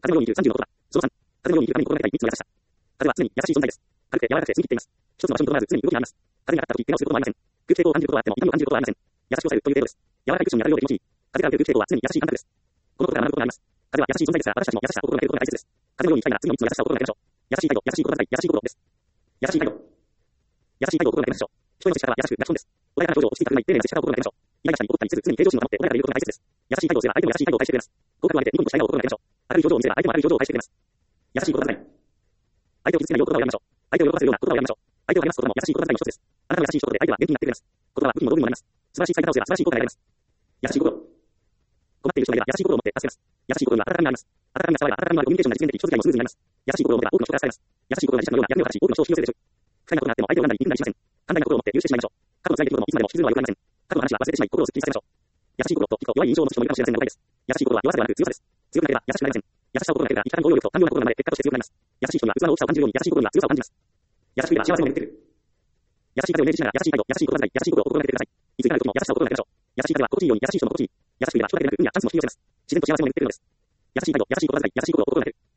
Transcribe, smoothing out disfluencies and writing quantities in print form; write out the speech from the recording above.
風のように生きる30の男だ。その3、風のように生きる神に心がけたい3つの優しさ。風は常に優しい存在です。軽くて柔らかくて澄み切っています。一つの場所にとどまらず常に動きがあります。風に当たった時、怪我をすることもありません。空気抵抗を感じることはあっても痛みを感じることはありません。優しく抑えるという程度です。柔らかいクッションに当たるようで気持ちいい。風が受ける空気抵抗は常に優しい感覚です。このことから学ぶことがあります。風は優しい存在ですが、私たちも優しさを心がけることが大切です。風のように生きたいなら次の3つの優しさを心がけましょう。優しい態度、優しい心遣い、優しい行動です。優しい態度。優しい態度を心がけましょう。人への接し方は優しく、楽しです。穏やかな表情を落ち着いた振る舞い、丁寧な接し方を心がけましょう。イライラしたり怒ったりせず、常に平常心を保って穏やかでいることが大切です。優しい態度をすれば相手も優しい態度を返してくれます。口角を上げてニコニコした笑顔を心がけましょう。明るい表情を見せれば相手も明るい表情を返してくれます。優しい心遣い。相手を傷つけないよう言葉を選びましょう。相手を喜ばせるような言葉を選びましょう。相手を励ますことも優しい心遣いの一つです。あなたの優しい一言で相手は元気になってくれます。言葉は武器も道具にもなります。素晴らしい使い方をすれば素晴らしい効果が得られます。優しい心。困っている人がいれば優しい心を持って助けます。優しい心には温かみがあります。温かみが伝われば温かみのあるコミュニケーションが実現でき、人付き合いもスムーズになります。優しい心を持てば多くの人が助かります。優しい心が磁石のような役目を果たし、多くの人を引き寄せるでしょう。不快なことがあっても相手を恨んだり憎んだりしません。簡単な心を持って許してしまいましょう。過去の辛い出来事もいつまでも引きずるのは良くありません。過去の話は忘れてしまい心をすっきりさせましょう。優しい心と弱い印象を持つ人もいるかもしれませんが、誤解です。優しい心は弱さではなく強さです。強くなければ優しくなりません。優しさを心がければ生き方に応用力と寛容な心が生まれ、結果として強くなります。優しい人には器の大きさを感じるように優しい心には強さを感じます。優しくいれば幸せも巡ってくる。優しい風をイメージしながら優しい態度、優しい言葉遣い、優しい心を心がけてください。いついかなる時も優しさを心がけましょう。優しい風は心地いいように優しい人も心地いい。優しくいれば人だけでなく運やチャンスも引き寄せます。自然と幸せも巡ってくるのです。優しい態度、優しい言葉遣い、優しい心を心がける。